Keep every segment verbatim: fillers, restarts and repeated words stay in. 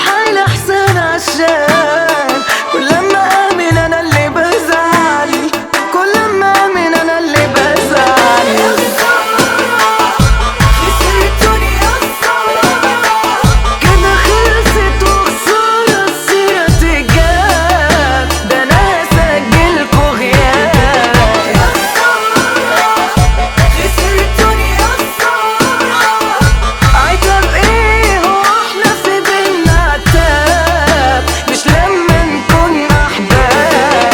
حالي احسن عشان كل ما امن انا اللي بزعل، كل ما امن انا اللي بزعل. خسرتوني يا خسارة، كده خلصت وخسارة السيرة تجاب، ده انا هسجلكوا غياب. يا خسارة خسرتوني يا خسارة، عتاب ايه هو احنا في بينا عتاب، مش لما نكون احباب.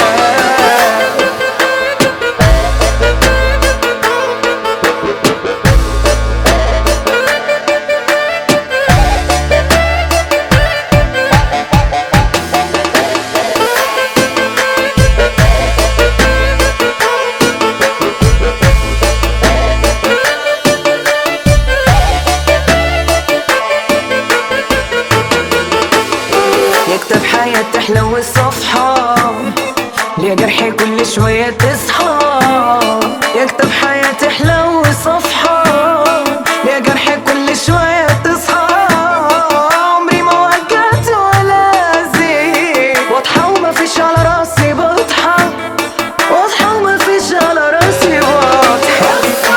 يكتب حياة تحلو الصفحة، ليه جرحي كل شوية تصحى. يكتب حياة تحلو الصفحة، ليه جرحي كل شوية تصحى. عمري ما وجعت ولا أذيت، واضحة وما فيش على راسي بطحة، واضحة وما فيش على راسي بطحة.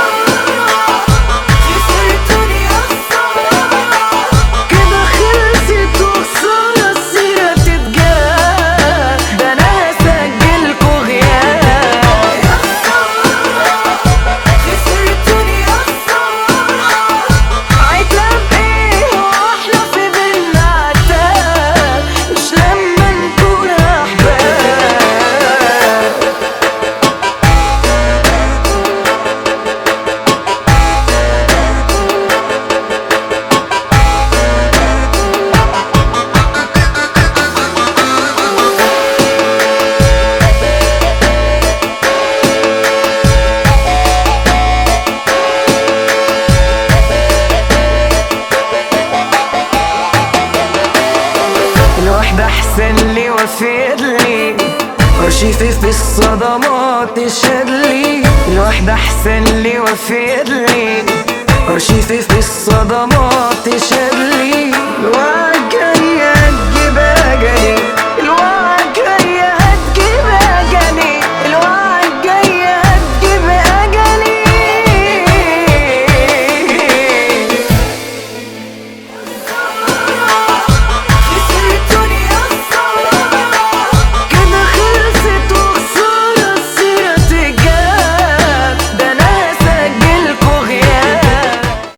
خسرتوني يا خسارة، كده خلصت وخسارة السيرة تتجاب، ده أنا هسجلكوا غياب. يا خسارة خسرتوني يا خسارة، عتاب ايه هو احنا في بينا عتاب، مش لما نكون أحباب. الواحدة أحسن لي وفيد لي، أرشيفي في الصدمات تشهد لي. الواحدة أحسن لي وفيد لي، أرشيفي في الصدمات تشهد لي. الوعد جاية